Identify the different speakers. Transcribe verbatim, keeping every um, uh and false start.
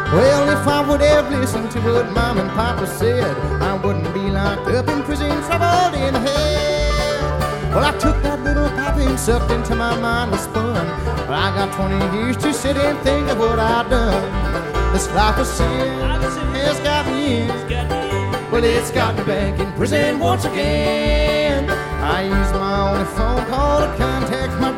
Speaker 1: Well, if I would have listened to what Mom and Papa said, I wouldn't be locked up in prison, troubled in hell. Well, I took that little pipe and sucked into my mindless fun. Well, I got twenty years to sit and think of what I've done. This life of sin has got me in. Well, it's got me back in prison once again. I use my only phone call to contact my